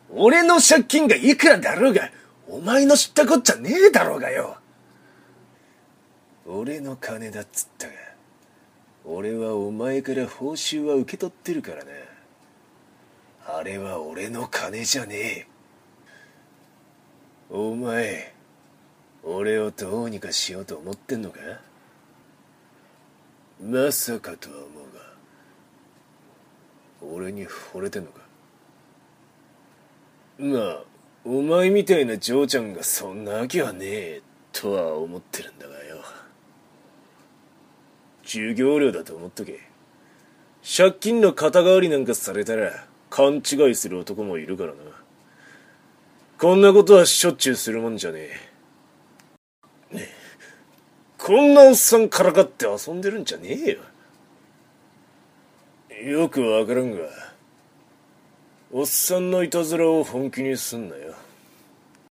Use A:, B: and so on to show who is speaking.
A: 俺の借金がいくらだろうが、お前の知ったこっちゃねえだろうがよ。俺の金だっつったが、俺はお前から報酬は受け取ってるからな。あれは俺の金じゃねえ。お前、俺をどうにかしようと思ってんのか？まさかとは思うが、俺に惚れてんのか？まあ、お前みたいな嬢ちゃんがそんなわけはねえとは思ってるんだがよ。授業料だと思っとけ。借金の肩代わりなんかされたら勘違いする男もいるからな。こんなことはしょっちゅうするもんじゃねえ。ねえ、こんなおっさんからかって遊んでるんじゃねえよ。よくわからんが、おっさんのいたずらを本気にすんなよ。